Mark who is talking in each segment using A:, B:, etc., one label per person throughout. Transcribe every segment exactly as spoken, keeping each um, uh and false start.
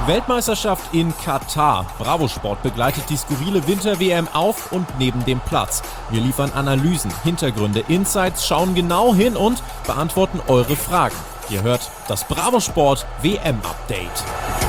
A: Weltmeisterschaft in Katar. Bravo Sport begleitet die skurrile Winter-W M auf und neben dem Platz. Wir liefern Analysen, Hintergründe, Insights, schauen genau hin und beantworten eure Fragen. Ihr hört das Bravo Sport W M-Update.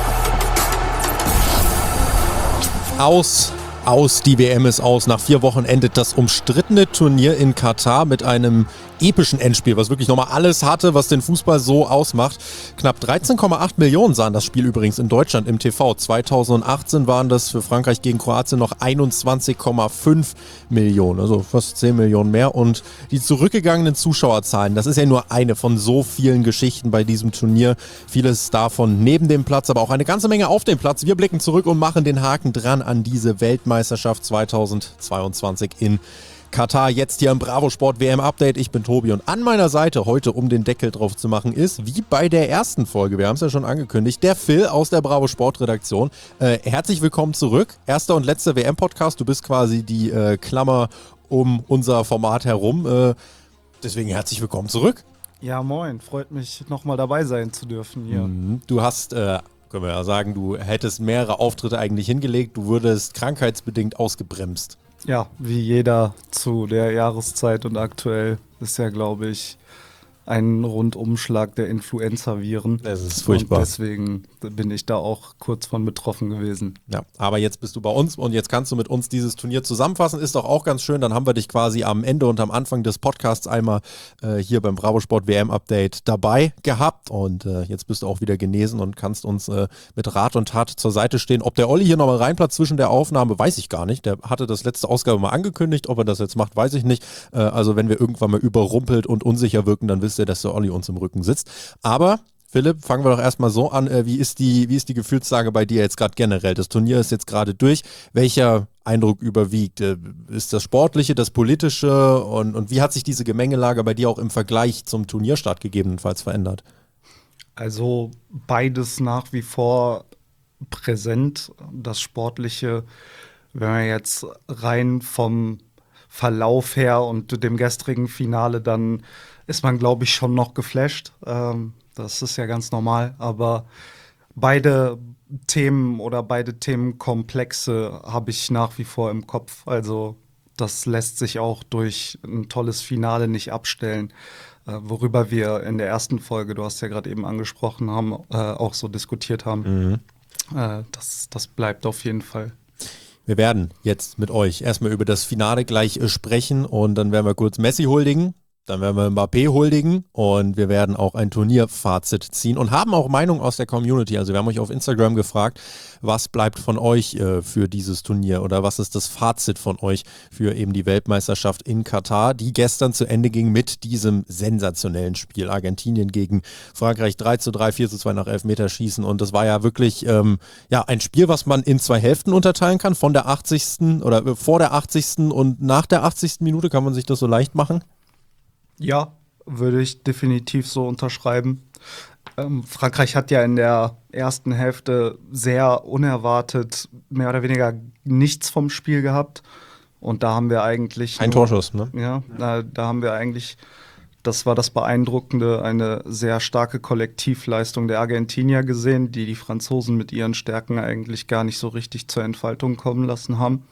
A: Aus, aus, die W M ist aus. Nach vier Wochen endet das umstrittene Turnier in Katar mit einem epischen Endspiel, was wirklich nochmal alles hatte, was den Fußball so ausmacht. Knapp dreizehn Komma acht Millionen sahen das Spiel übrigens in Deutschland im T V. zweitausendachtzehn waren das für Frankreich gegen Kroatien noch einundzwanzig Komma fünf Millionen, also fast zehn Millionen mehr. Und die zurückgegangenen Zuschauerzahlen, das ist ja nur eine von so vielen Geschichten bei diesem Turnier. Vieles davon neben dem Platz, aber auch eine ganze Menge auf dem Platz. Wir blicken zurück und machen den Haken dran an diese Weltmeisterschaft zweitausendzweiundzwanzig in Katar, jetzt hier im Bravo Sport W M Update. Ich bin Tobi und an meiner Seite heute, um den Deckel drauf zu machen, ist, wie bei der ersten Folge, wir haben es ja schon angekündigt, der Phil aus der Bravo Sport Redaktion. Äh, herzlich willkommen zurück. Erster und letzter W M-Podcast. Du bist quasi die äh, Klammer um unser Format herum. Äh, deswegen herzlich willkommen zurück.
B: Ja, moin. Freut mich, nochmal dabei sein zu dürfen hier.
A: Mhm. Du hast, äh, können wir ja sagen, du hättest mehrere Auftritte eigentlich hingelegt. Du wurdest krankheitsbedingt ausgebremst.
B: Ja, wie jeder zu der Jahreszeit und aktuell ist ja, glaube ich, ein Rundumschlag der Influenza-Viren.
A: Das ist furchtbar.
B: Und deswegen bin ich da auch kurz von betroffen gewesen.
A: Ja, aber jetzt bist du bei uns und jetzt kannst du mit uns dieses Turnier zusammenfassen. Ist doch auch ganz schön. Dann haben wir dich quasi am Ende und am Anfang des Podcasts einmal äh, hier beim Bravo Sport W M-Update dabei gehabt. Und äh, jetzt bist du auch wieder genesen und kannst uns äh, mit Rat und Tat zur Seite stehen. Ob der Olli hier nochmal reinplatzt zwischen der Aufnahme, weiß ich gar nicht. Der hatte das letzte Ausgabe mal angekündigt. Ob er das jetzt macht, weiß ich nicht. Äh, also wenn wir irgendwann mal überrumpelt und unsicher wirken, dann wisst ihr, dass der Olli uns im Rücken sitzt. Aber Philipp, fangen wir doch erstmal so an. Wie ist die, wie ist die Gefühlslage bei dir jetzt gerade generell? Das Turnier ist jetzt gerade durch. Welcher Eindruck überwiegt? Ist das Sportliche, das Politische und, und wie hat sich diese Gemengelage bei dir auch im Vergleich zum Turnierstart gegebenenfalls verändert?
B: Also beides nach wie vor präsent. Das Sportliche, wenn wir jetzt rein vom Verlauf her und dem gestrigen Finale, dann ist man, glaube ich, schon noch geflasht. Ähm, das ist ja ganz normal, aber beide Themen oder beide Themenkomplexe habe ich nach wie vor im Kopf. Also das lässt sich auch durch ein tolles Finale nicht abstellen, äh, worüber wir in der ersten Folge, du hast ja gerade eben angesprochen, haben, äh, auch so diskutiert haben. Mhm. Äh, das, das bleibt auf jeden Fall.
A: Wir werden jetzt mit euch erstmal über das Finale gleich äh, sprechen und dann werden wir kurz Messi huldigen. Dann werden wir Mbappé huldigen und wir werden auch ein Turnierfazit ziehen und haben auch Meinungen aus der Community. Also wir haben euch auf Instagram gefragt, was bleibt von euch äh, für dieses Turnier oder was ist das Fazit von euch für eben die Weltmeisterschaft in Katar, die gestern zu Ende ging mit diesem sensationellen Spiel. Argentinien gegen Frankreich drei zu drei, vier zu zwei nach Elfmeterschießen und das war ja wirklich ähm, ja, ein Spiel, was man in zwei Hälften unterteilen kann, von der achtzigsten oder äh, vor der achtzigsten und nach der achtzigsten Minute. Kann man sich das so leicht machen?
B: Ja, würde ich definitiv so unterschreiben. Ähm, Frankreich hat ja in der ersten Hälfte sehr unerwartet mehr oder weniger nichts vom Spiel gehabt. Und da haben wir eigentlich
A: Ein nur, Torschuss, ne?
B: Ja, da, da haben wir eigentlich, das war das Beeindruckende, eine sehr starke Kollektivleistung der Argentinier gesehen, die die Franzosen mit ihren Stärken eigentlich gar nicht so richtig zur Entfaltung kommen lassen haben.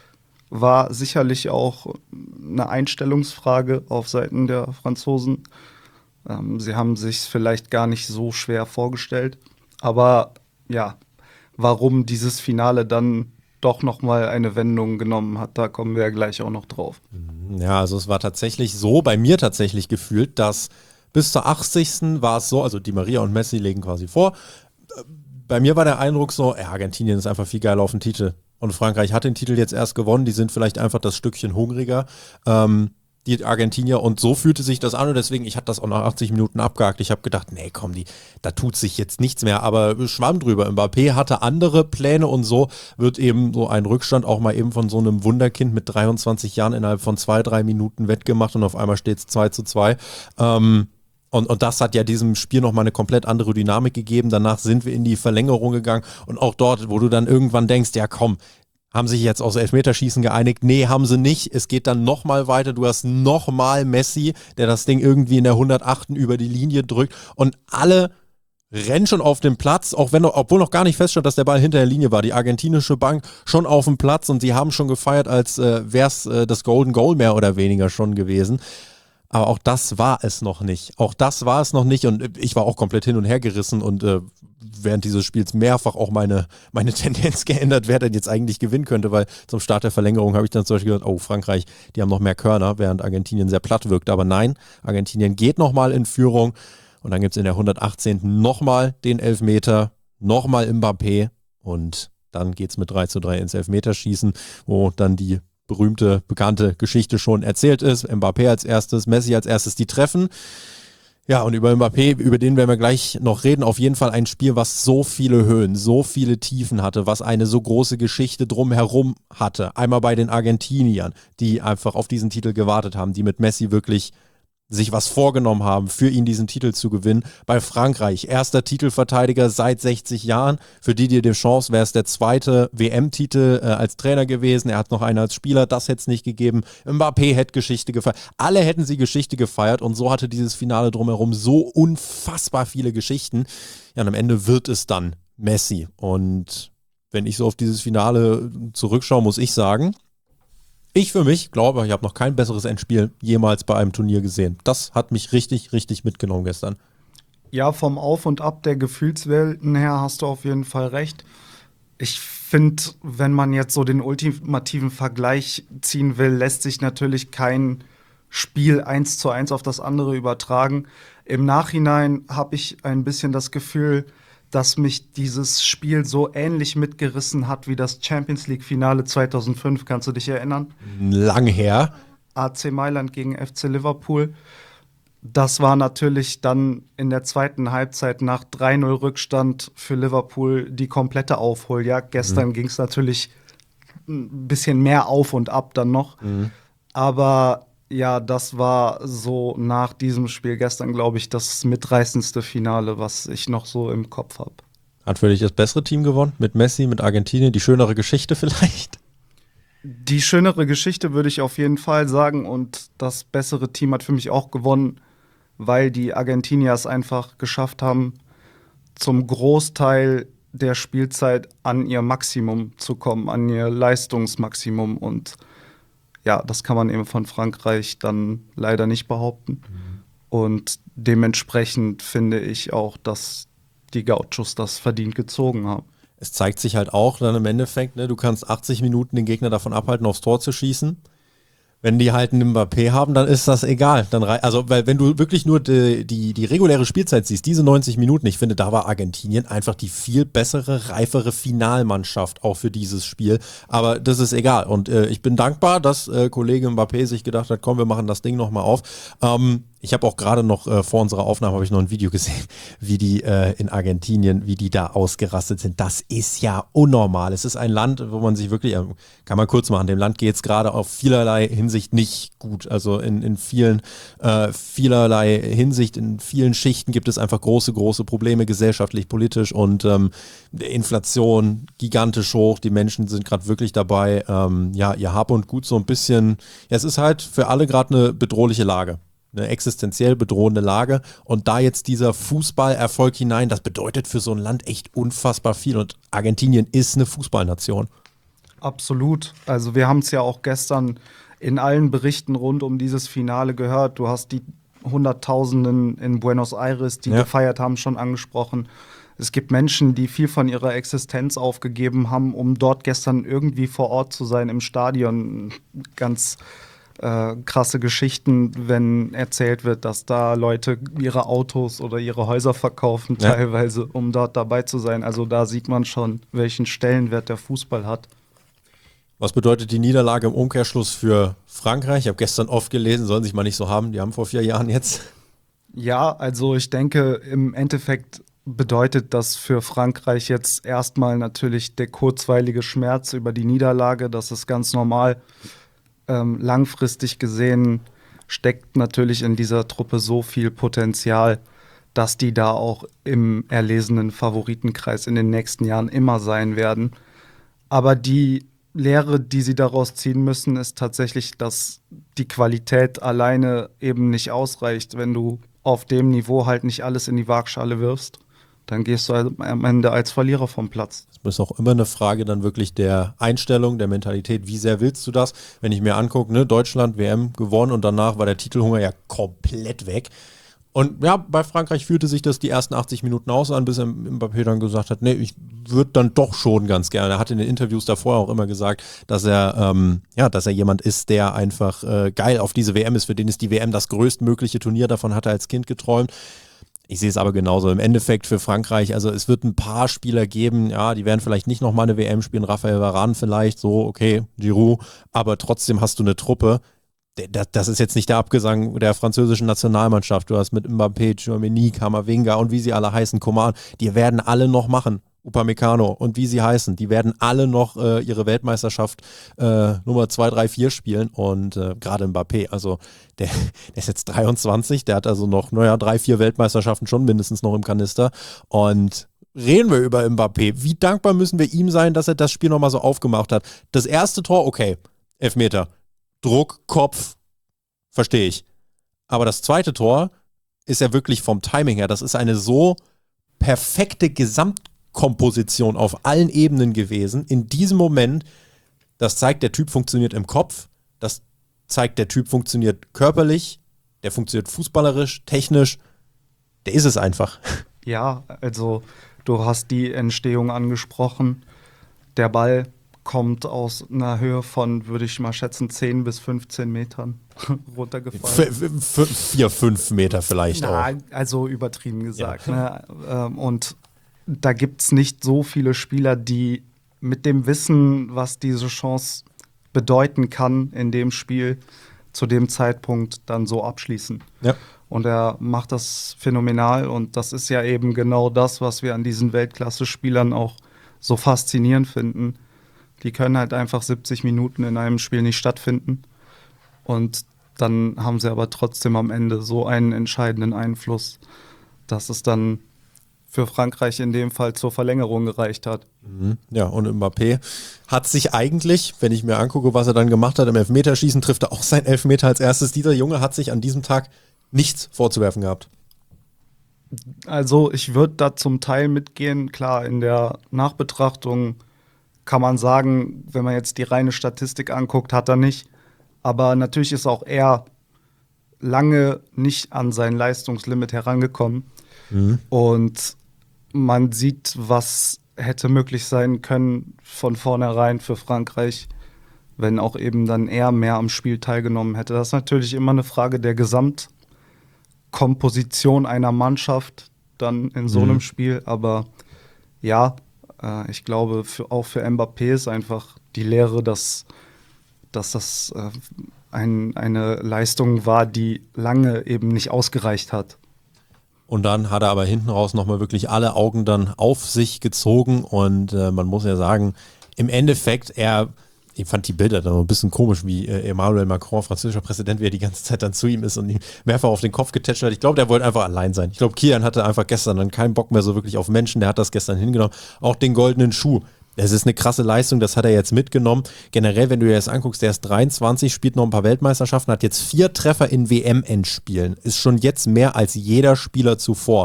B: War sicherlich auch eine Einstellungsfrage auf Seiten der Franzosen. Ähm, sie haben sich vielleicht gar nicht so schwer vorgestellt. Aber ja, warum dieses Finale dann doch nochmal eine Wendung genommen hat, da kommen wir ja gleich auch noch drauf.
A: Ja, also es war tatsächlich so, bei mir tatsächlich gefühlt, dass bis zur achtzigsten war es so, also Di Maria und Messi legen quasi vor. Bei mir war der Eindruck so, ja, Argentinien ist einfach viel geiler auf den Titel. Und Frankreich hat den Titel jetzt erst gewonnen, die sind vielleicht einfach das Stückchen hungriger, ähm, die Argentinier. Und so fühlte sich das an und deswegen, ich hatte das auch nach achtzig Minuten abgehakt. Ich habe gedacht, nee, komm, die, da tut sich jetzt nichts mehr. Aber schwamm drüber, Mbappé hatte andere Pläne und so wird eben so ein Rückstand auch mal eben von so einem Wunderkind mit dreiundzwanzig Jahren innerhalb von zwei, drei Minuten wettgemacht und auf einmal steht es zwei zu zwei. Ähm, Und, und das hat ja diesem Spiel nochmal eine komplett andere Dynamik gegeben. Danach sind wir in die Verlängerung gegangen und auch dort, wo du dann irgendwann denkst, ja komm, haben sich jetzt aufs Elfmeterschießen geeinigt? Nee, haben sie nicht. Es geht dann nochmal weiter. Du hast nochmal Messi, der das Ding irgendwie in der hundertachten über die Linie drückt und alle rennen schon auf dem Platz, auch wenn, obwohl noch gar nicht feststand, dass der Ball hinter der Linie war. Die argentinische Bank schon auf dem Platz und sie haben schon gefeiert, als äh, wäre es äh, das Golden Goal mehr oder weniger schon gewesen. Aber auch das war es noch nicht. Auch das war es noch nicht und ich war auch komplett hin und her gerissen und äh, während dieses Spiels mehrfach auch meine, meine Tendenz geändert, wer denn jetzt eigentlich gewinnen könnte, weil zum Start der Verlängerung habe ich dann zum Beispiel gesagt, oh Frankreich, die haben noch mehr Körner, während Argentinien sehr platt wirkt. Aber nein, Argentinien geht nochmal in Führung und dann gibt es in der hundertachtzehnten nochmal den Elfmeter, nochmal Mbappé und dann geht es mit drei zu drei ins Elfmeterschießen, wo dann die berühmte, bekannte Geschichte schon erzählt ist. Mbappé als erstes, Messi als erstes, die treffen. Ja, und über Mbappé, über den werden wir gleich noch reden. Auf jeden Fall ein Spiel, was so viele Höhen, so viele Tiefen hatte, was eine so große Geschichte drumherum hatte. Einmal bei den Argentiniern, die einfach auf diesen Titel gewartet haben, die mit Messi wirklich sich was vorgenommen haben, für ihn diesen Titel zu gewinnen. Bei Frankreich, erster Titelverteidiger seit sechzig Jahren. Für Didier Deschamps wäre es der zweite W M-Titel äh, als Trainer gewesen. Er hat noch einen als Spieler, das hätte es nicht gegeben. Mbappé hätte Geschichte gefeiert. Alle hätten sie Geschichte gefeiert und so hatte dieses Finale drumherum so unfassbar viele Geschichten. Ja, und am Ende wird es dann Messi. Und wenn ich so auf dieses Finale zurückschaue, muss ich sagen, ich für mich glaube, ich habe noch kein besseres Endspiel jemals bei einem Turnier gesehen. Das hat mich richtig, richtig mitgenommen gestern.
B: Ja, vom Auf und Ab der Gefühlswelten her hast du auf jeden Fall recht. Ich finde, wenn man jetzt so den ultimativen Vergleich ziehen will, lässt sich natürlich kein Spiel eins zu eins auf das andere übertragen. Im Nachhinein habe ich ein bisschen das Gefühl, dass mich dieses Spiel so ähnlich mitgerissen hat wie das Champions-League-Finale zweitausendfünf. Kannst du dich erinnern?
A: Lang her.
B: A C Mailand gegen F C Liverpool. Das war natürlich dann in der zweiten Halbzeit nach drei null Rückstand für Liverpool die komplette Aufholjagd. Gestern mhm. ging es natürlich ein bisschen mehr auf und ab dann noch. Mhm. Aber ja, das war so nach diesem Spiel gestern, glaube ich, das mitreißendste Finale, was ich noch so im Kopf habe.
A: Hat für dich das bessere Team gewonnen? Mit Messi, mit Argentinien? Die schönere Geschichte vielleicht?
B: Die schönere Geschichte würde ich auf jeden Fall sagen. Und das bessere Team hat für mich auch gewonnen, weil die Argentinier es einfach geschafft haben, zum Großteil der Spielzeit an ihr Maximum zu kommen, an ihr Leistungsmaximum. Und ja, das kann man eben von Frankreich dann leider nicht behaupten. Mhm. Und dementsprechend finde ich auch, dass die Gauchos das verdient gezogen haben.
A: Es zeigt sich halt auch dann im Endeffekt, ne, du kannst achtzig Minuten den Gegner davon abhalten, aufs Tor zu schießen. Wenn die halt einen Mbappé haben, dann ist das egal. Dann rei- also, weil wenn du wirklich nur die, die, die reguläre Spielzeit siehst, diese neunzig Minuten, ich finde, da war Argentinien einfach die viel bessere, reifere Finalmannschaft auch für dieses Spiel. Aber das ist egal. Und äh, ich bin dankbar, dass äh, Kollege Mbappé sich gedacht hat, komm, wir machen das Ding nochmal auf. Ähm, ich habe auch gerade noch äh, vor unserer Aufnahme habe ich noch ein Video gesehen, wie die äh, in Argentinien, wie die da ausgerastet sind. Das ist ja unnormal. Es ist ein Land, wo man sich wirklich, äh, kann man kurz machen, dem Land geht es gerade auf vielerlei Hinsicht nicht gut. Also in, in vielen, äh, vielerlei Hinsicht, in vielen Schichten gibt es einfach große, große Probleme, gesellschaftlich, politisch und ähm, Inflation gigantisch hoch. Die Menschen sind gerade wirklich dabei, ähm, ja, ihr Hab und Gut so ein bisschen, ja, es ist halt für alle gerade eine bedrohliche Lage. Eine existenziell bedrohende Lage und da jetzt dieser Fußballerfolg hinein, das bedeutet für so ein Land echt unfassbar viel und Argentinien ist eine Fußballnation.
B: Absolut. Also wir haben es ja auch gestern in allen Berichten rund um dieses Finale gehört. Du hast die Hunderttausenden in Buenos Aires, die ja. gefeiert haben, schon angesprochen. Es gibt Menschen, die viel von ihrer Existenz aufgegeben haben, um dort gestern irgendwie vor Ort zu sein im Stadion. Ganz Äh, krasse Geschichten, wenn erzählt wird, dass da Leute ihre Autos oder ihre Häuser verkaufen, ja. teilweise, um dort dabei zu sein. Also da sieht man schon, welchen Stellenwert der Fußball hat.
A: Was bedeutet die Niederlage im Umkehrschluss für Frankreich? Ich habe gestern oft gelesen, sollen sich mal nicht so haben, die haben vor vier Jahren jetzt.
B: Ja, also ich denke, im Endeffekt bedeutet das für Frankreich jetzt erstmal natürlich der kurzweilige Schmerz über die Niederlage. Das ist ganz normal. Ähm, langfristig gesehen steckt natürlich in dieser Truppe so viel Potenzial, dass die da auch im erlesenen Favoritenkreis in den nächsten Jahren immer sein werden. Aber die Lehre, die sie daraus ziehen müssen, ist tatsächlich, dass die Qualität alleine eben nicht ausreicht, wenn du auf dem Niveau halt nicht alles in die Waagschale wirfst. dann gehst du am Ende als Verlierer vom Platz.
A: Das ist auch immer eine Frage dann wirklich der Einstellung, der Mentalität. Wie sehr willst du das? Wenn ich mir angucke, ne, Deutschland, W M gewonnen und danach war der Titelhunger ja komplett weg. Und ja, bei Frankreich fühlte sich das die ersten achtzig Minuten aus an, bis Mbappé dann gesagt hat, nee, ich würde dann doch schon ganz gerne. Er hat in den Interviews davor auch immer gesagt, dass er, ähm, ja, dass er jemand ist, der einfach äh, geil auf diese W M ist. Für den ist die W M das größtmögliche Turnier. Davon hat er als Kind geträumt. Ich sehe es aber genauso. Im Endeffekt für Frankreich, also es wird ein paar Spieler geben, ja, die werden vielleicht nicht nochmal eine W M spielen. Raphael Varane vielleicht, so, okay, Giroud, aber trotzdem hast du eine Truppe. Das ist jetzt nicht der Abgesang der französischen Nationalmannschaft. Du hast mit Mbappé, Tchouaméni, Camavinga und wie sie alle heißen, Coman, die werden alle noch machen. Upamecano und wie sie heißen, die werden alle noch äh, ihre Weltmeisterschaft äh, Nummer zwei, drei, vier spielen und äh, gerade Mbappé, also der, der ist jetzt dreiundzwanzig, der hat also noch, naja, drei, vier Weltmeisterschaften schon mindestens noch im Kanister und reden wir über Mbappé. Wie dankbar müssen wir ihm sein, dass er das Spiel nochmal so aufgemacht hat. Das erste Tor, okay, Elfmeter. Druck, Kopf, verstehe ich. Aber das zweite Tor ist ja wirklich vom Timing her, das ist eine so perfekte Gesamtkomposition auf allen Ebenen gewesen. In diesem Moment, das zeigt, der Typ funktioniert im Kopf, das zeigt, der Typ funktioniert körperlich, der funktioniert fußballerisch, technisch, der ist es einfach.
B: Ja, also du hast die Entstehung angesprochen. Der Ball kommt aus einer Höhe von, würde ich mal schätzen, zehn bis fünfzehn Metern runtergefallen.
A: vier, fünf Meter vielleicht
B: Na,
A: auch.
B: Also übertrieben gesagt.
A: Ja.
B: Ne? Und da gibt es nicht so viele Spieler, die mit dem Wissen, was diese Chance bedeuten kann in dem Spiel, zu dem Zeitpunkt dann so abschließen.
A: Ja.
B: Und er macht das phänomenal und das ist ja eben genau das, was wir an diesen Weltklasse-Spielern auch so faszinierend finden. Die können halt einfach siebzig Minuten in einem Spiel nicht stattfinden. Und dann haben sie aber trotzdem am Ende so einen entscheidenden Einfluss, dass es dann für Frankreich in dem Fall zur Verlängerung gereicht hat.
A: Ja, und Mbappé hat sich eigentlich, wenn ich mir angucke, was er dann gemacht hat, im Elfmeterschießen trifft er auch seinen Elfmeter als erstes. Dieser Junge hat sich an diesem Tag nichts vorzuwerfen gehabt.
B: Also ich würde da zum Teil mitgehen. Klar, in der Nachbetrachtung kann man sagen, wenn man jetzt die reine Statistik anguckt, hat er nicht. Aber natürlich ist auch er lange nicht an sein Leistungslimit herangekommen. Mhm. Und man sieht, was hätte möglich sein können von vornherein für Frankreich, wenn auch eben dann er mehr am Spiel teilgenommen hätte. Das ist natürlich immer eine Frage der Gesamtkomposition einer Mannschaft dann in so einem mhm. Spiel. Aber ja, ich glaube, für, auch für Mbappé ist einfach die Lehre, dass, dass das äh, ein, eine Leistung war, die lange eben nicht ausgereicht hat.
A: Und dann hat er aber hinten raus nochmal wirklich alle Augen dann auf sich gezogen und äh, man muss ja sagen, im Endeffekt, er, ich fand die Bilder dann ein bisschen komisch, wie äh, Emmanuel Macron, französischer Präsident, wie er die ganze Zeit dann zu ihm ist und ihm mehrfach auf den Kopf getätscht hat. Ich glaube, der wollte einfach allein sein. Ich glaube, Kian hatte einfach gestern dann keinen Bock mehr so wirklich auf Menschen, der hat das gestern hingenommen. Auch den goldenen Schuh. Es ist eine krasse Leistung, das hat er jetzt mitgenommen. Generell, wenn du dir das anguckst, der ist dreiundzwanzig, spielt noch ein paar Weltmeisterschaften, hat jetzt vier Treffer in W M-Endspielen. Ist schon jetzt mehr als jeder Spieler zuvor.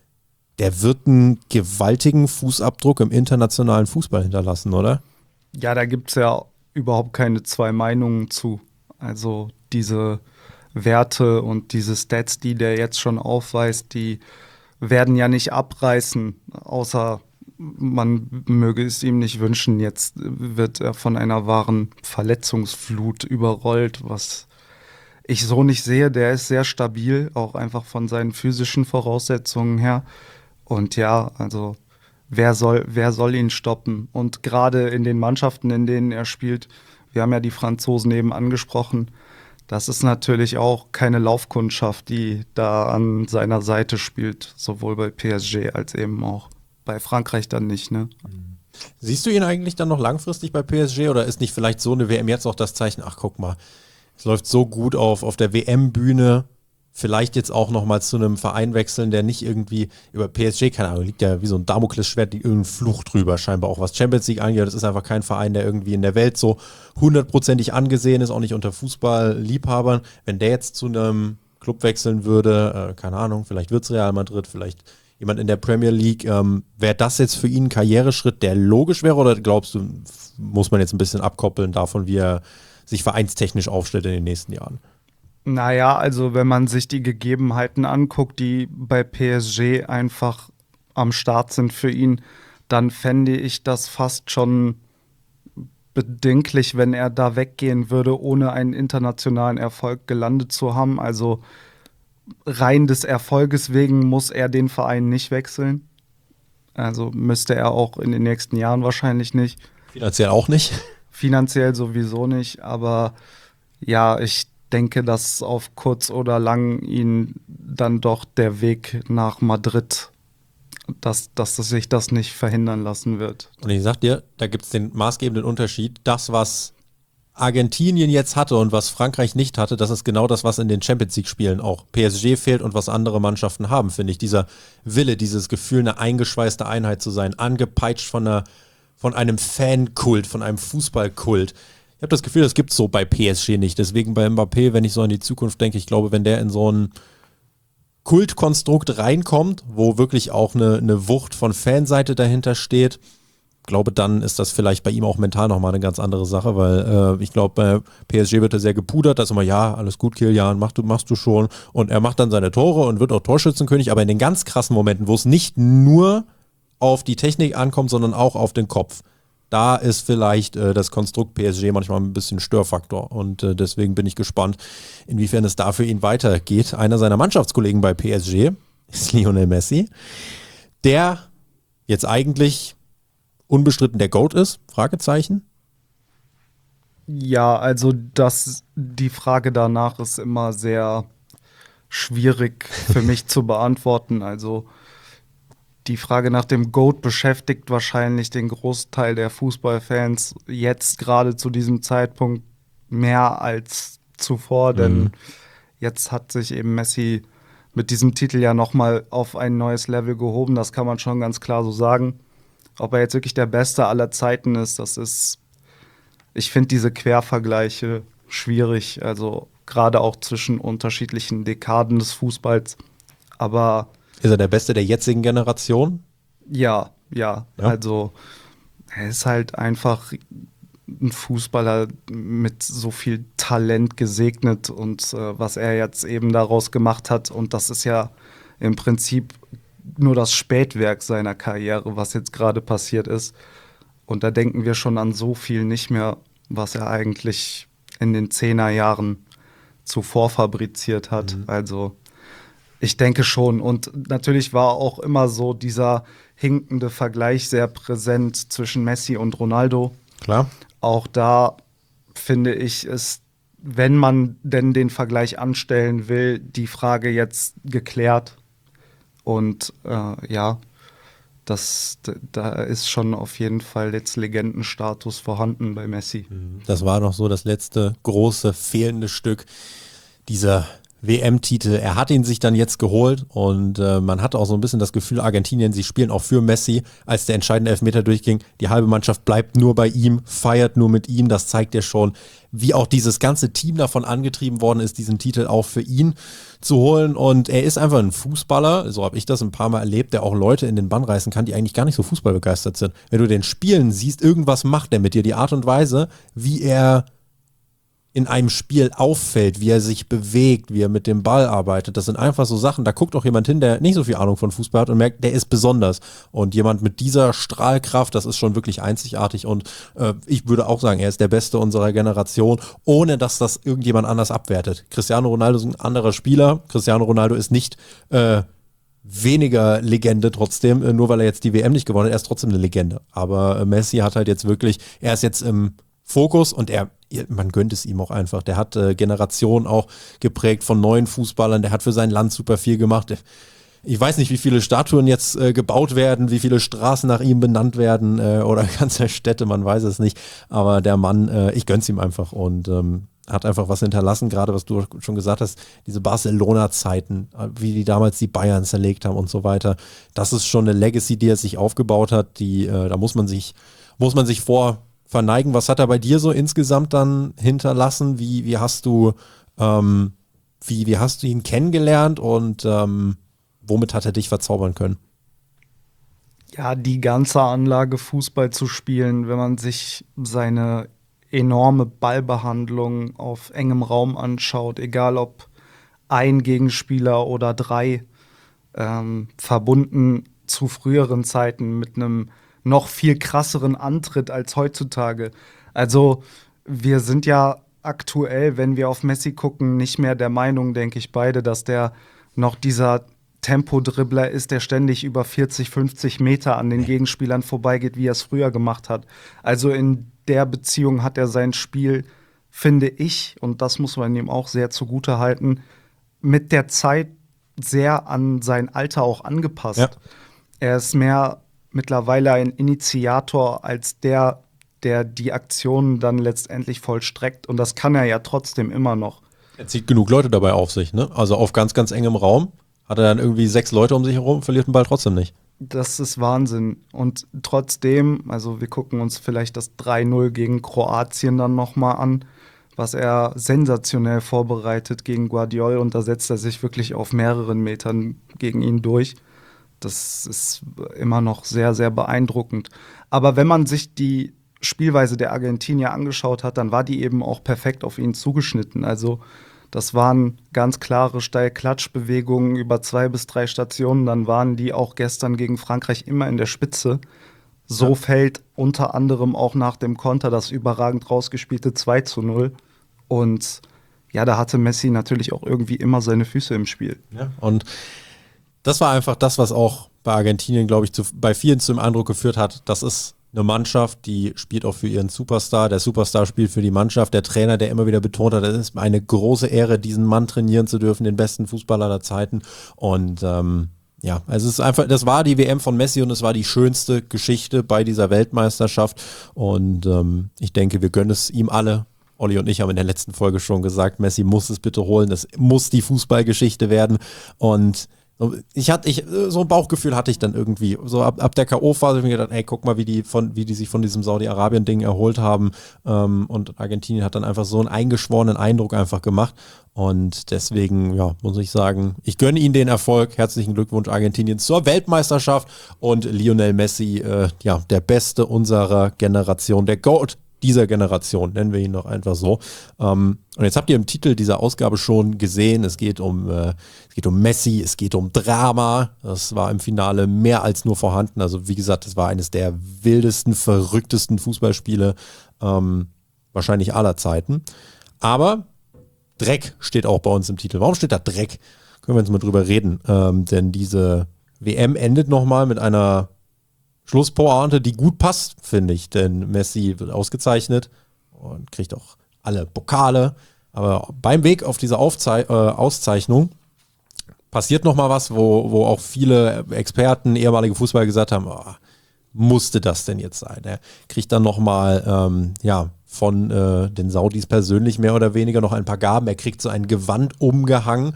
A: Der wird einen gewaltigen Fußabdruck im internationalen Fußball hinterlassen, oder?
B: Ja, da gibt es ja überhaupt keine zwei Meinungen zu. Also diese Werte und diese Stats, die der jetzt schon aufweist, die werden ja nicht abreißen, außer man möge es ihm nicht wünschen. Jetzt wird er von einer wahren Verletzungsflut überrollt, was ich so nicht sehe. Der ist sehr stabil, auch einfach von seinen physischen Voraussetzungen her. Und ja, also wer soll, wer soll ihn stoppen? Und gerade in den Mannschaften, in denen er spielt, wir haben ja die Franzosen eben angesprochen, das ist natürlich auch keine Laufkundschaft, die da an seiner Seite spielt, sowohl bei P S G als eben auch bei Frankreich dann nicht, ne?
A: Siehst du ihn eigentlich dann noch langfristig bei P S G oder ist nicht vielleicht so eine W M jetzt auch das Zeichen, ach guck mal, es läuft so gut auf, auf der W M-Bühne, vielleicht jetzt auch nochmal zu einem Verein wechseln, der nicht irgendwie über P S G, keine Ahnung, liegt ja wie so ein Damoklesschwert, liegt irgendein Fluch drüber scheinbar, auch was Champions League angeht. Das ist einfach kein Verein, der irgendwie in der Welt so hundertprozentig angesehen ist, auch nicht unter Fußballliebhabern. Wenn der jetzt zu einem Club wechseln würde, äh, keine Ahnung, vielleicht wird es Real Madrid, vielleicht jemand in der Premier League. Ähm, wäre das jetzt für ihn ein Karriereschritt, der logisch wäre, oder glaubst du, muss man jetzt ein bisschen abkoppeln davon, wie er sich vereinstechnisch aufstellt in den nächsten Jahren?
B: Naja, also wenn man sich die Gegebenheiten anguckt, die bei P S G einfach am Start sind für ihn, dann fände ich das fast schon bedenklich, wenn er da weggehen würde, ohne einen internationalen Erfolg gelandet zu haben. Also rein des Erfolges wegen muss er den Verein nicht wechseln. Also müsste er auch in den nächsten Jahren wahrscheinlich nicht.
A: Finanziell auch nicht.
B: Finanziell sowieso nicht, aber ja, ich denke, dass auf kurz oder lang ihn dann doch der Weg nach Madrid, dass, dass sich das nicht verhindern lassen wird.
A: Und ich sag dir, da gibt es den maßgebenden Unterschied. Das, was Argentinien jetzt hatte und was Frankreich nicht hatte, das ist genau das, was in den Champions-League-Spielen auch P S G fehlt und was andere Mannschaften haben, finde ich. Dieser Wille, dieses Gefühl, eine eingeschweißte Einheit zu sein, angepeitscht von, einer, von einem Fankult, von einem Fußballkult. Ich habe das Gefühl, das gibt es so bei P S G nicht. Deswegen bei Mbappé, wenn ich so an die Zukunft denke, ich glaube, wenn der in so ein Kultkonstrukt reinkommt, wo wirklich auch eine, eine Wucht von Fanseite dahinter steht, glaube, dann ist das vielleicht bei ihm auch mental nochmal eine ganz andere Sache, weil äh, ich glaube, bei P S G wird er sehr gepudert, da ist immer, ja, alles gut, Kilian, mach du, machst du schon. Und er macht dann seine Tore und wird auch Torschützenkönig, aber in den ganz krassen Momenten, wo es nicht nur auf die Technik ankommt, sondern auch auf den Kopf, da ist vielleicht äh, das Konstrukt P S G manchmal ein bisschen Störfaktor. Und äh, deswegen bin ich gespannt, inwiefern es da für ihn weitergeht. Einer seiner Mannschaftskollegen bei P S G ist Lionel Messi, der jetzt eigentlich unbestritten der GOAT ist? Fragezeichen.
B: Ja, also das, die Frage danach ist immer sehr schwierig für mich zu beantworten. Also die Frage nach dem GOAT beschäftigt wahrscheinlich den Großteil der Fußballfans jetzt gerade zu diesem Zeitpunkt mehr als zuvor, denn mhm. jetzt hat sich eben Messi mit diesem Titel ja nochmal auf ein neues Level gehoben, das kann man schon ganz klar so sagen. Ob er jetzt wirklich der Beste aller Zeiten ist, das ist, ich finde diese Quervergleiche schwierig, also gerade auch zwischen unterschiedlichen Dekaden des Fußballs, aber
A: ist er der Beste der jetzigen Generation?
B: Ja, ja, ja. Also er ist halt einfach ein Fußballer mit so viel Talent gesegnet und äh, was er jetzt eben daraus gemacht hat, und das ist ja im Prinzip nur das Spätwerk seiner Karriere, was jetzt gerade passiert ist. Und da denken wir schon an so viel nicht mehr, was er eigentlich in den Zehnerjahren zuvor fabriziert hat. Mhm. Also ich denke schon. Und natürlich war auch immer so dieser hinkende Vergleich sehr präsent zwischen Messi und Ronaldo.
A: Klar.
B: Auch da finde ich, ist, wenn man denn den Vergleich anstellen will, die Frage jetzt geklärt. Und äh, ja, das, da ist schon auf jeden Fall jetzt Legendenstatus vorhanden bei Messi.
A: Das war noch so das letzte große fehlende Stück dieser W M-Titel. Er hat ihn sich dann jetzt geholt und äh, man hatte auch so ein bisschen das Gefühl, Argentinien, sie spielen auch für Messi, als der entscheidende Elfmeter durchging. Die halbe Mannschaft bleibt nur bei ihm, feiert nur mit ihm. Das zeigt ja schon, wie auch dieses ganze Team davon angetrieben worden ist, diesen Titel auch für ihn zu holen. Und er ist einfach ein Fußballer, so habe ich das ein paar Mal erlebt, der auch Leute in den Bann reißen kann, die eigentlich gar nicht so fußballbegeistert sind. Wenn du den Spielen siehst, irgendwas macht er mit dir. Die Art und Weise, wie er in einem Spiel auffällt, wie er sich bewegt, wie er mit dem Ball arbeitet. Das sind einfach so Sachen, da guckt auch jemand hin, der nicht so viel Ahnung von Fußball hat und merkt, der ist besonders. Und jemand mit dieser Strahlkraft, das ist schon wirklich einzigartig. Und äh, ich würde auch sagen, er ist der Beste unserer Generation, ohne dass das irgendjemand anders abwertet. Cristiano Ronaldo ist ein anderer Spieler. Cristiano Ronaldo ist nicht äh, weniger Legende trotzdem, äh, nur weil er jetzt die W M nicht gewonnen hat. Er ist trotzdem eine Legende. Aber äh, Messi hat halt jetzt wirklich, er ist jetzt im Fokus und er, man gönnt es ihm auch einfach. Der hat äh, Generationen auch geprägt von neuen Fußballern, der hat für sein Land super viel gemacht. Ich weiß nicht, wie viele Statuen jetzt äh, gebaut werden, wie viele Straßen nach ihm benannt werden äh, oder ganze Städte, man weiß es nicht. Aber der Mann, äh, ich gönn's ihm einfach und ähm, hat einfach was hinterlassen, gerade was du schon gesagt hast, diese Barcelona-Zeiten, wie die damals die Bayern zerlegt haben und so weiter. Das ist schon eine Legacy, die er sich aufgebaut hat, die, äh, da muss man sich, muss man sich vor verneigen. Was hat er bei dir so insgesamt dann hinterlassen? Wie, wie hast du ähm, wie, wie hast du ihn kennengelernt und ähm, womit hat er dich verzaubern können?
B: Ja, die ganze Anlage Fußball zu spielen, wenn man sich seine enorme Ballbehandlung auf engem Raum anschaut, egal ob ein Gegenspieler oder drei, ähm, verbunden zu früheren Zeiten mit einem noch viel krasseren Antritt als heutzutage. Also wir sind ja aktuell, wenn wir auf Messi gucken, nicht mehr der Meinung, denke ich beide, dass der noch dieser Tempodribbler ist, der ständig über vierzig, fünfzig Meter an den Gegenspielern vorbeigeht, wie er es früher gemacht hat. Also in der Beziehung hat er sein Spiel, finde ich, und das muss man ihm auch sehr zugute halten, mit der Zeit sehr an sein Alter auch angepasst.
A: Ja.
B: Er ist mehr mittlerweile ein Initiator als der, der die Aktionen dann letztendlich vollstreckt. Und das kann er ja trotzdem immer noch.
A: Er zieht genug Leute dabei auf sich, ne? Also auf ganz, ganz engem Raum hat er dann irgendwie sechs Leute um sich herum, verliert den Ball trotzdem nicht.
B: Das ist Wahnsinn. Und trotzdem, also wir gucken uns vielleicht das drei null gegen Kroatien dann nochmal an, was er sensationell vorbereitet gegen Guardiol. Und da setzt er sich wirklich auf mehreren Metern gegen ihn durch. Das ist immer noch sehr, sehr beeindruckend. Aber wenn man sich die Spielweise der Argentinier angeschaut hat, dann war die eben auch perfekt auf ihn zugeschnitten. Also das waren ganz klare Steil-Klatsch-Bewegungen über zwei bis drei Stationen. Dann waren die auch gestern gegen Frankreich immer in der Spitze. So ja. Fällt unter anderem auch nach dem Konter das überragend rausgespielte zwei zu null. Und ja, da hatte Messi natürlich auch irgendwie immer seine Füße im Spiel.
A: Ja, und das war einfach das, was auch bei Argentinien, glaube ich, zu, bei vielen zum Eindruck geführt hat. Das ist eine Mannschaft, die spielt auch für ihren Superstar. Der Superstar spielt für die Mannschaft. Der Trainer, der immer wieder betont hat, es ist eine große Ehre, diesen Mann trainieren zu dürfen, den besten Fußballer aller Zeiten. Und ähm, ja, also es ist einfach, das war die W M von Messi und es war die schönste Geschichte bei dieser Weltmeisterschaft. Und ähm, ich denke, wir gönnen es ihm alle. Olli und ich haben in der letzten Folge schon gesagt, Messi muss es bitte holen. Das muss die Fußballgeschichte werden. Und Ich hatte, ich, so ein Bauchgefühl hatte ich dann irgendwie. So ab, ab der K O-Phase habe ich mir gedacht, ey, guck mal, wie die von, wie die sich von diesem Saudi-Arabien-Ding erholt haben. Ähm, und Argentinien hat dann einfach so einen eingeschworenen Eindruck einfach gemacht. Und deswegen, ja, muss ich sagen, ich gönne ihnen den Erfolg. Herzlichen Glückwunsch Argentinien zur Weltmeisterschaft. Und Lionel Messi, äh, ja, der Beste unserer Generation, der GOAT dieser Generation, nennen wir ihn doch einfach so. Ähm, und jetzt habt ihr im Titel dieser Ausgabe schon gesehen, es geht um, äh, es geht um Messi, es geht um Drama. Das war im Finale mehr als nur vorhanden. Also wie gesagt, das war eines der wildesten, verrücktesten Fußballspiele ähm, wahrscheinlich aller Zeiten. Aber Dreck steht auch bei uns im Titel. Warum steht da Dreck? Können wir jetzt mal drüber reden. Ähm, denn diese W M endet nochmal mit einer Schlusspointe, die gut passt, finde ich, denn Messi wird ausgezeichnet und kriegt auch alle Pokale, aber beim Weg auf diese Aufzei- äh, Auszeichnung passiert nochmal was, wo, wo auch viele Experten, ehemalige Fußballer gesagt haben, oh, musste das denn jetzt sein? Er kriegt dann nochmal, ähm, ja, von äh, den Saudis persönlich mehr oder weniger noch ein paar Gaben, er kriegt so ein Gewand umgehangen,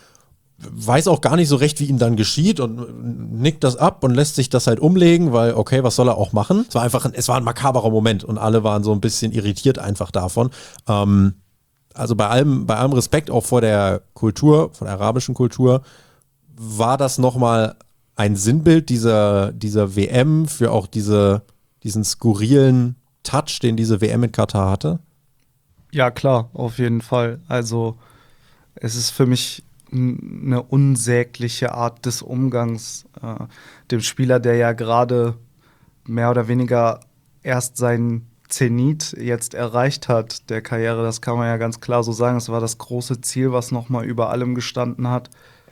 A: weiß auch gar nicht so recht, wie ihm dann geschieht und nickt das ab und lässt sich das halt umlegen, weil okay, was soll er auch machen? Es war einfach ein, es war ein makaberer Moment und alle waren so ein bisschen irritiert einfach davon. Ähm, also bei allem, bei allem Respekt auch vor der Kultur, vor der arabischen Kultur, war das nochmal ein Sinnbild dieser, dieser W M für auch diese, diesen skurrilen Touch, den diese W M in Katar hatte?
B: Ja, klar, auf jeden Fall. Also es ist für mich eine unsägliche Art des Umgangs. Äh, dem Spieler, der ja gerade mehr oder weniger erst seinen Zenit jetzt erreicht hat, der Karriere, das kann man ja ganz klar so sagen. Es war das große Ziel, was nochmal über allem gestanden hat.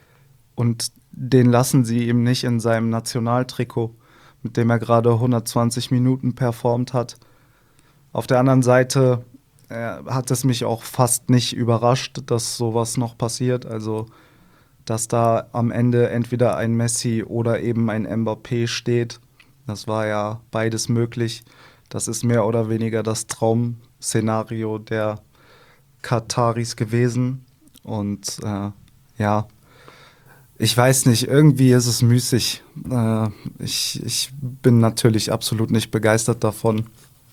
B: Und den lassen sie ihm nicht in seinem Nationaltrikot, mit dem er gerade hundertzwanzig Minuten performt hat. Auf der anderen Seite äh, hat es mich auch fast nicht überrascht, dass sowas noch passiert. Also, dass da am Ende entweder ein Messi oder eben ein Mbappé steht. Das war ja beides möglich. Das ist mehr oder weniger das Traum-Szenario der Kataris gewesen. Und äh, ja, ich weiß nicht, irgendwie ist es müßig. Äh, ich, ich bin natürlich absolut nicht begeistert davon.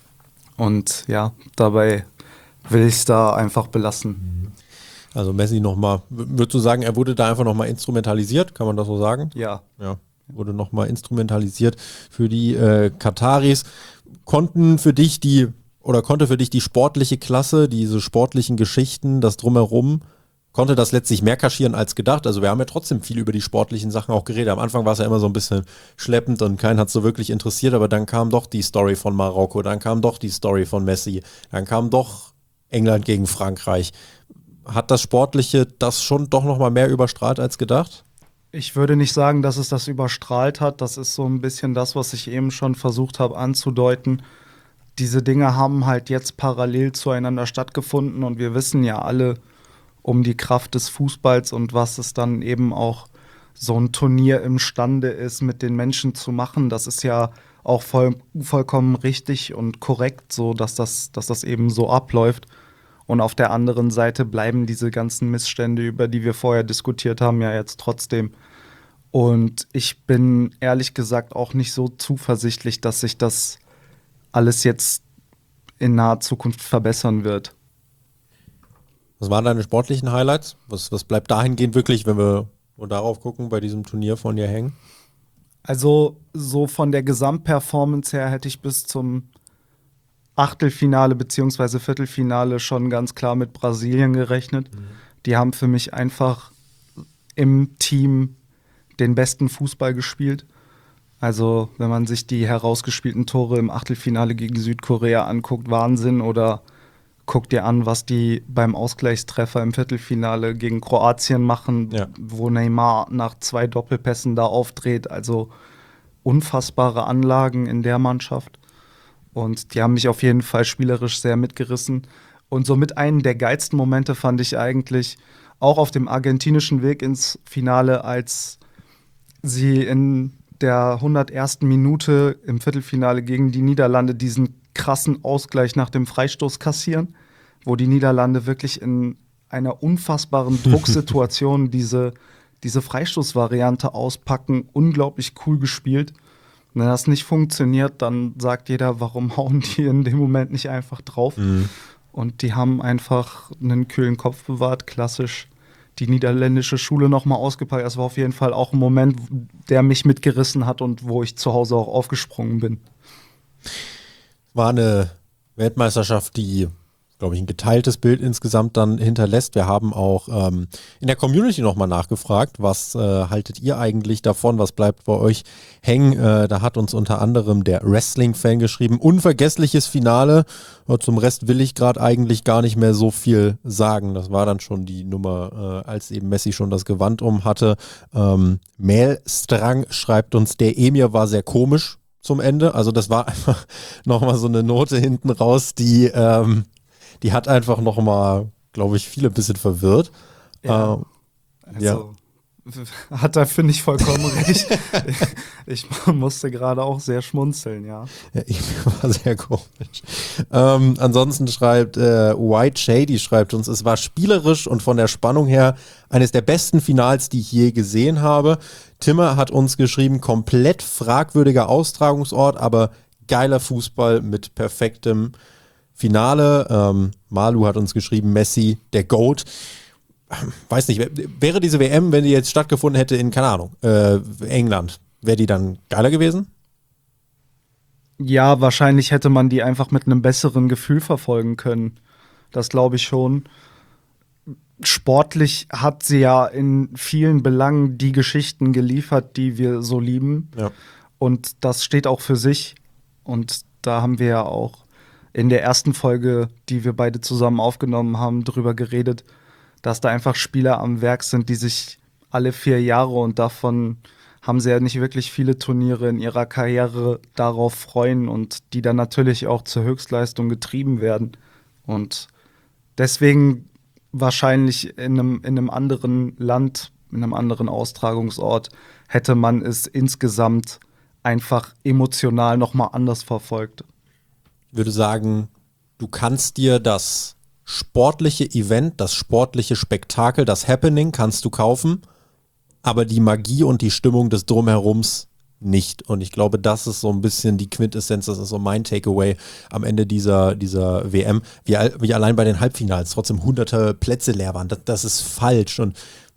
B: Und ja, dabei will ich es da einfach belassen.
A: Also Messi nochmal, würdest du sagen, er wurde da einfach nochmal instrumentalisiert? Kann man das so sagen?
B: Ja.
A: Ja. wurde nochmal instrumentalisiert für die äh, Kataris. Konnten für dich die, oder konnte für dich die sportliche Klasse, diese sportlichen Geschichten, das Drumherum, konnte das letztlich mehr kaschieren als gedacht? Also wir haben ja trotzdem viel über die sportlichen Sachen auch geredet. Am Anfang war es ja immer so ein bisschen schleppend und keinen hat es so wirklich interessiert, aber dann kam doch die Story von Marokko, dann kam doch die Story von Messi, dann kam doch England gegen Frankreich. Hat das Sportliche das schon doch nochmal mehr überstrahlt als gedacht?
B: Ich würde nicht sagen, dass es das überstrahlt hat. Das ist so ein bisschen das, was ich eben schon versucht habe anzudeuten. Diese Dinge haben halt jetzt parallel zueinander stattgefunden und wir wissen ja alle um die Kraft des Fußballs und was es dann eben auch so ein Turnier imstande ist, mit den Menschen zu machen. Das ist ja auch voll, vollkommen richtig und korrekt, so dass das, dass das eben so abläuft. Und auf der anderen Seite bleiben diese ganzen Missstände, über die wir vorher diskutiert haben, ja jetzt trotzdem. Und ich bin ehrlich gesagt auch nicht so zuversichtlich, dass sich das alles jetzt in naher Zukunft verbessern wird.
A: Was waren deine sportlichen Highlights? Was, was bleibt dahingehend wirklich, wenn wir darauf gucken, bei diesem Turnier von dir hängen?
B: Also so von der Gesamtperformance her hätte ich bis zum Achtelfinale bzw. Viertelfinale schon ganz klar mit Brasilien gerechnet. Mhm. Die haben für mich einfach im Team den besten Fußball gespielt. Also wenn man sich die herausgespielten Tore im Achtelfinale gegen Südkorea anguckt, Wahnsinn. Oder guck dir an, was die beim Ausgleichstreffer im Viertelfinale gegen Kroatien machen, ja. Wo Neymar nach zwei Doppelpässen da aufdreht. Also unfassbare Anlagen in der Mannschaft. Und die haben mich auf jeden Fall spielerisch sehr mitgerissen. Und somit einen der geilsten Momente fand ich eigentlich auch auf dem argentinischen Weg ins Finale, als sie in der hundertersten Minute im Viertelfinale gegen die Niederlande diesen krassen Ausgleich nach dem Freistoß kassieren, wo die Niederlande wirklich in einer unfassbaren Drucksituation diese, diese Freistoßvariante auspacken. Unglaublich cool gespielt. Wenn das nicht funktioniert, dann sagt jeder, warum hauen die in dem Moment nicht einfach drauf? Mhm. Und die haben einfach einen kühlen Kopf bewahrt, klassisch die niederländische Schule nochmal ausgepackt. Das war auf jeden Fall auch ein Moment, der mich mitgerissen hat und wo ich zu Hause auch aufgesprungen bin.
A: War eine Weltmeisterschaft, die, glaube ich, ein geteiltes Bild insgesamt dann hinterlässt. Wir haben auch ähm, in der Community nochmal nachgefragt, was äh, haltet ihr eigentlich davon, was bleibt bei euch hängen. Äh, da hat uns unter anderem der Wrestling-Fan geschrieben, unvergessliches Finale. Und zum Rest will ich gerade eigentlich gar nicht mehr so viel sagen. Das war dann schon die Nummer, äh, als eben Messi schon das Gewand um hatte. Ähm, Mailstrang schreibt uns, der Emir war sehr komisch zum Ende. Also das war einfach nochmal so eine Note hinten raus, die ähm, Die hat einfach nochmal, glaube ich, viele ein bisschen verwirrt.
B: Ja, ähm, also ja. Hat er, finde ich, vollkommen recht. Ich musste gerade auch sehr schmunzeln, ja.
A: Ja, ich war sehr komisch. Ähm, ansonsten schreibt äh, White Shady, schreibt uns, es war spielerisch und von der Spannung her eines der besten Finals, die ich je gesehen habe. Timmer hat uns geschrieben, komplett fragwürdiger Austragungsort, aber geiler Fußball mit perfektem Finale. Ähm, Malu hat uns geschrieben, Messi, der GOAT. Weiß nicht, wäre diese W M, wenn die jetzt stattgefunden hätte in, keine Ahnung, äh, England, wäre die dann geiler gewesen?
B: Ja, wahrscheinlich hätte man die einfach mit einem besseren Gefühl verfolgen können. Das glaube ich schon. Sportlich hat sie ja in vielen Belangen die Geschichten geliefert, die wir so lieben. Ja. Und das steht auch für sich. Und da haben wir ja auch in der ersten Folge, die wir beide zusammen aufgenommen haben, drüber geredet, dass da einfach Spieler am Werk sind, die sich alle vier Jahre, und davon haben sie ja nicht wirklich viele Turniere in ihrer Karriere, darauf freuen und die dann natürlich auch zur Höchstleistung getrieben werden. Und deswegen wahrscheinlich in einem, in einem anderen Land, in einem anderen Austragungsort, hätte man es insgesamt einfach emotional nochmal anders verfolgt.
A: Ich würde sagen, du kannst dir das sportliche Event, das sportliche Spektakel, das Happening kannst du kaufen, aber die Magie und die Stimmung des Drumherums nicht. Und ich glaube, das ist so ein bisschen die Quintessenz, das ist so mein Takeaway am Ende dieser, dieser W M. Wie, wie allein bei den Halbfinals trotzdem hunderte Plätze leer waren, das, das ist falsch. Und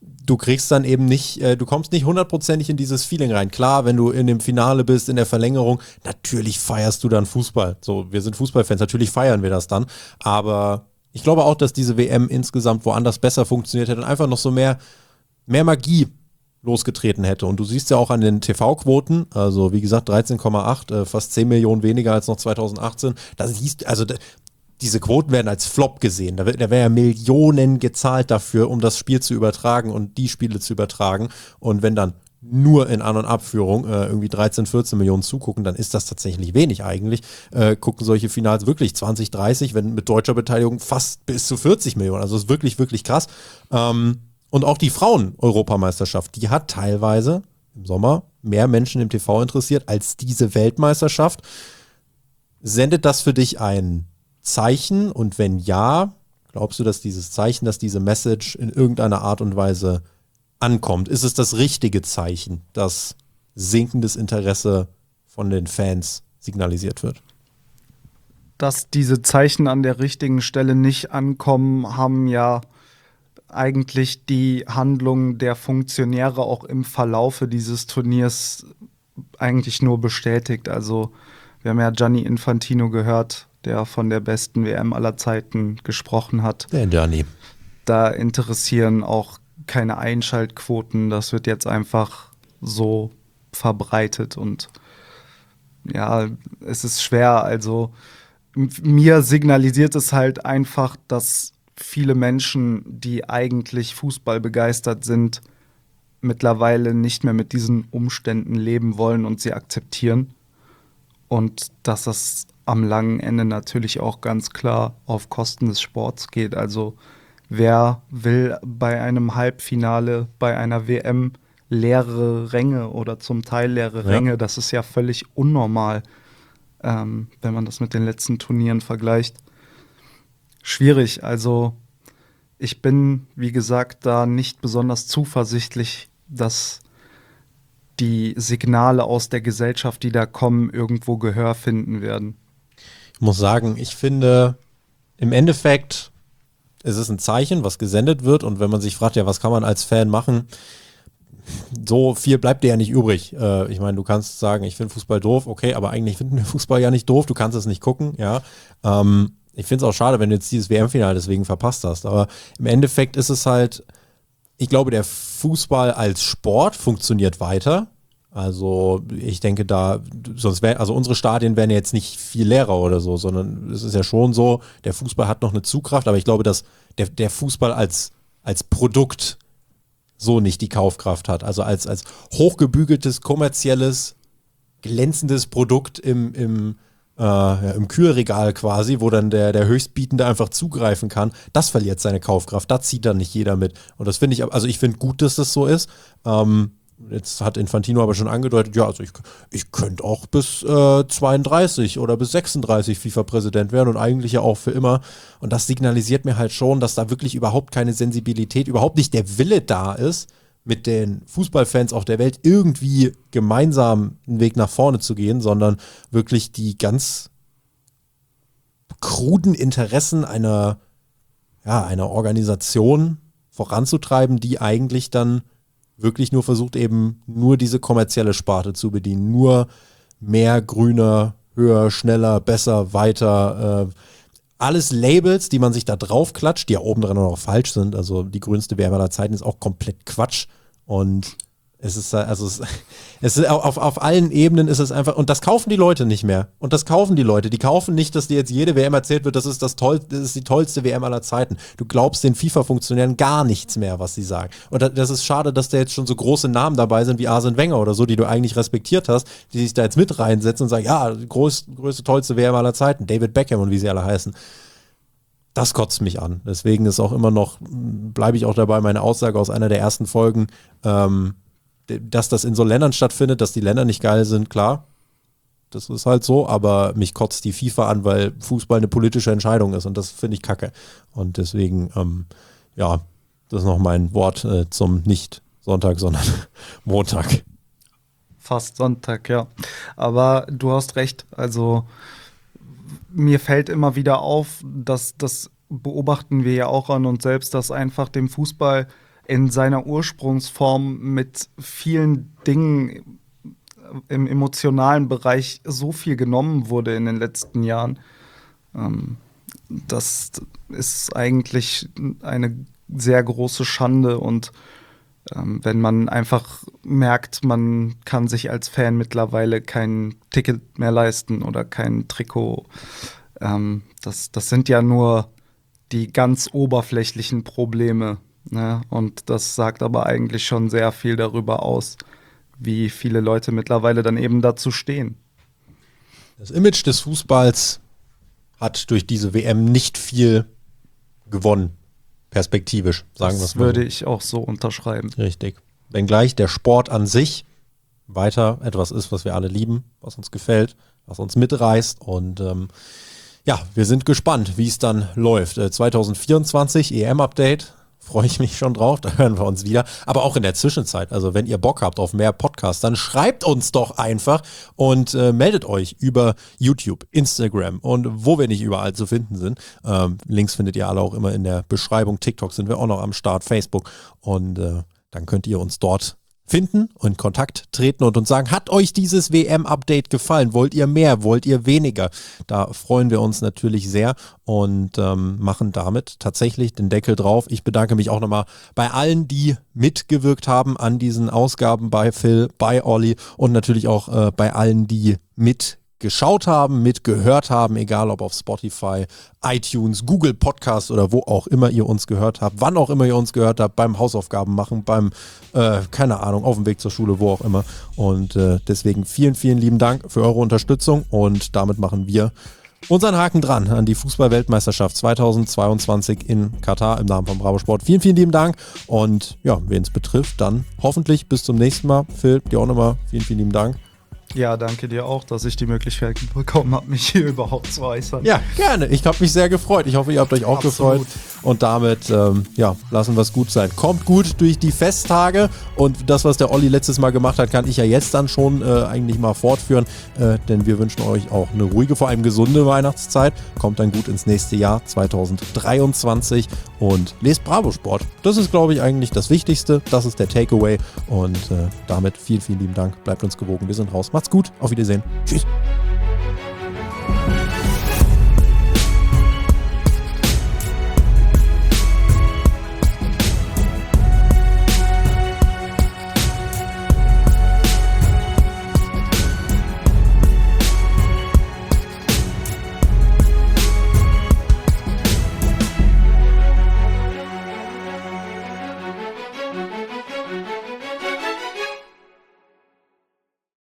A: du kriegst dann eben nicht, äh, du kommst nicht hundertprozentig in dieses Feeling rein. Klar, wenn du in dem Finale bist, in der Verlängerung, natürlich feierst du dann Fußball. So, wir sind Fußballfans, natürlich feiern wir das dann. Aber ich glaube auch, dass diese W M insgesamt woanders besser funktioniert hätte und einfach noch so mehr, mehr Magie losgetreten hätte. Und du siehst ja auch an den T V-Quoten, also wie gesagt dreizehn Komma acht, äh, fast zehn Millionen weniger als noch zweitausendachtzehn. Da siehst also da, diese Quoten werden als Flop gesehen. Da, da wäre ja Millionen gezahlt dafür, um das Spiel zu übertragen und die Spiele zu übertragen. Und wenn dann nur in An- und Abführung äh, irgendwie dreizehn, vierzehn Millionen zugucken, dann ist das tatsächlich wenig eigentlich. Äh, gucken solche Finals wirklich zwanzig, dreißig, wenn mit deutscher Beteiligung fast bis zu vierzig Millionen. Also das ist wirklich, wirklich krass. Ähm, Und auch die Frauen-Europameisterschaft, die hat teilweise im Sommer mehr Menschen im T V interessiert als diese Weltmeisterschaft. Sendet das für dich ein Zeichen? Und wenn ja, glaubst du, dass dieses Zeichen, dass diese Message in irgendeiner Art und Weise ankommt? Ist es das richtige Zeichen, dass sinkendes Interesse von den Fans signalisiert wird?
B: Dass diese Zeichen an der richtigen Stelle nicht ankommen, haben ja eigentlich die Handlungen der Funktionäre auch im Verlaufe dieses Turniers eigentlich nur bestätigt. Also wir haben ja Gianni Infantino gehört, der von der besten W M aller Zeiten gesprochen hat.
A: Der Gianni.
B: Da interessieren auch keine Einschaltquoten. Das wird jetzt einfach so verbreitet und ja, es ist schwer. Also mir signalisiert es halt einfach, dass viele Menschen, die eigentlich Fußball begeistert sind, mittlerweile nicht mehr mit diesen Umständen leben wollen und sie akzeptieren. Und dass das am langen Ende natürlich auch ganz klar auf Kosten des Sports geht. Also wer will bei einem Halbfinale, bei einer W M leere Ränge oder zum Teil leere
A: Ja.
B: Ränge? Das ist ja völlig unnormal, ähm, wenn man das mit den letzten Turnieren vergleicht. Schwierig, also ich bin, wie gesagt, da nicht besonders zuversichtlich, dass die Signale aus der Gesellschaft, die da kommen, irgendwo Gehör finden werden.
A: Ich muss sagen, ich finde, im Endeffekt ist es ein Zeichen, was gesendet wird. Und wenn man sich fragt, ja, was kann man als Fan machen? So viel bleibt dir ja nicht übrig. Äh, ich meine, du kannst sagen, ich finde Fußball doof, okay, aber eigentlich finden wir Fußball ja nicht doof. Du kannst es nicht gucken, ja. Ähm, ich finde es auch schade, wenn du jetzt dieses W M-Finale deswegen verpasst hast. Aber im Endeffekt ist es halt, ich glaube, der Fußball als Sport funktioniert weiter. Also ich denke da, sonst wäre, also unsere Stadien wären ja jetzt nicht viel leerer oder so, sondern es ist ja schon so, der Fußball hat noch eine Zugkraft, aber ich glaube, dass der, der Fußball als, als Produkt so nicht die Kaufkraft hat. Also als, als hochgebügeltes, kommerzielles, glänzendes Produkt im, im, äh, ja, im Kühlregal quasi, wo dann der, der Höchstbietende einfach zugreifen kann, das verliert seine Kaufkraft. Da zieht dann nicht jeder mit. Und das finde ich, also ich finde gut, dass das so ist. Ähm, Jetzt hat Infantino aber schon angedeutet, ja, also ich, ich könnte auch bis äh, zweiunddreißig oder bis sechsunddreißig FIFA-Präsident werden und eigentlich ja auch für immer. Und das signalisiert mir halt schon, dass da wirklich überhaupt keine Sensibilität, überhaupt nicht der Wille da ist, mit den Fußballfans auf der Welt irgendwie gemeinsam einen Weg nach vorne zu gehen, sondern wirklich die ganz kruden Interessen einer, ja, einer Organisation voranzutreiben, die eigentlich dann wirklich nur versucht, eben nur diese kommerzielle Sparte zu bedienen. Nur mehr, grüner, höher, schneller, besser, weiter. Äh, alles Labels, die man sich da drauf klatscht, die ja oben dran auch falsch sind. Also die grünste W M aller Zeiten ist auch komplett Quatsch. Und es ist, also es, es ist auf, auf allen Ebenen ist es einfach, und das kaufen die Leute nicht mehr. Und das kaufen die Leute. Die kaufen nicht, dass dir jetzt jede W M erzählt wird, das ist das toll, das ist die tollste W M aller Zeiten. Du glaubst den FIFA-Funktionären gar nichts mehr, was sie sagen. Und das ist schade, dass da jetzt schon so große Namen dabei sind wie Arsene Wenger oder so, die du eigentlich respektiert hast, die sich da jetzt mit reinsetzen und sagen, ja, groß, größte, tollste W M aller Zeiten, David Beckham und wie sie alle heißen. Das kotzt mich an. Deswegen ist auch immer noch, bleibe ich auch dabei, meine Aussage aus einer der ersten Folgen, ähm, dass das in so Ländern stattfindet, dass die Länder nicht geil sind, klar. Das ist halt so, aber mich kotzt die FIFA an, weil Fußball eine politische Entscheidung ist und das finde ich kacke. Und deswegen, ähm, ja, das ist noch mein Wort äh, zum nicht Sonntag, sondern Montag.
B: Fast Sonntag, ja. Aber du hast recht, also mir fällt immer wieder auf, dass das beobachten wir ja auch an uns selbst, dass einfach dem Fußball in seiner Ursprungsform mit vielen Dingen im emotionalen Bereich so viel genommen wurde in den letzten Jahren. Ähm, das ist eigentlich eine sehr große Schande und ähm, wenn man einfach merkt, man kann sich als Fan mittlerweile kein Ticket mehr leisten oder kein Trikot, ähm, das, das sind ja nur die ganz oberflächlichen Probleme, ne? Und das sagt aber eigentlich schon sehr viel darüber aus, wie viele Leute mittlerweile dann eben dazu stehen.
A: Das Image des Fußballs hat durch diese W M nicht viel gewonnen, perspektivisch, sagen wir es
B: Das
A: mal.
B: würde ich auch so unterschreiben.
A: Richtig. Wenngleich der Sport an sich weiter etwas ist, was wir alle lieben, was uns gefällt, was uns mitreißt und ähm, ja, wir sind gespannt, wie es dann läuft. Äh, zwanzig vierundzwanzig E M-Update, freue ich mich schon drauf, da hören wir uns wieder. Aber auch in der Zwischenzeit, also wenn ihr Bock habt auf mehr Podcasts, dann schreibt uns doch einfach und äh, meldet euch über YouTube, Instagram und wo wir nicht überall zu finden sind. Ähm, Links findet ihr alle auch immer in der Beschreibung. TikTok sind wir auch noch am Start, Facebook und äh, dann könnt ihr uns dort finden und in Kontakt treten und uns sagen, hat euch dieses W M-Update gefallen? Wollt ihr mehr? Wollt ihr weniger? Da freuen wir uns natürlich sehr und ähm, machen damit tatsächlich den Deckel drauf. Ich bedanke mich auch nochmal bei allen, die mitgewirkt haben an diesen Ausgaben, bei Phil, bei Olli und natürlich auch äh, bei allen, die mit geschaut haben, mitgehört haben, egal ob auf Spotify, iTunes, Google Podcast oder wo auch immer ihr uns gehört habt, wann auch immer ihr uns gehört habt, beim Hausaufgaben machen, beim, äh, keine Ahnung, auf dem Weg zur Schule, wo auch immer. Und äh, deswegen vielen, vielen lieben Dank für eure Unterstützung und damit machen wir unseren Haken dran an die Fußball-Weltmeisterschaft zweitausendzweiundzwanzig in Katar im Namen von Bravo Sport. Vielen, vielen lieben Dank und ja, wen es betrifft, dann hoffentlich bis zum nächsten Mal. Phil, dir auch nochmal vielen, vielen lieben Dank.
B: Ja, danke dir auch, dass ich die Möglichkeit bekommen habe, mich hier überhaupt zu äußern.
A: Ja, gerne. Ich habe mich sehr gefreut. Ich hoffe, ihr habt euch auch
B: Absolut.
A: gefreut. Und damit, ähm, ja, lassen wir es gut sein. Kommt gut durch die Festtage. Und das, was der Olli letztes Mal gemacht hat, kann ich ja jetzt dann schon äh, eigentlich mal fortführen. Äh, denn wir wünschen euch auch eine ruhige, vor allem gesunde Weihnachtszeit. Kommt dann gut ins nächste Jahr zweitausenddreiundzwanzig und lest Bravo Sport. Das ist, glaube ich, eigentlich das Wichtigste. Das ist der Takeaway. Und äh, damit vielen, vielen lieben Dank. Bleibt uns gewogen. Wir sind raus. Macht's gut. Auf Wiedersehen. Tschüss.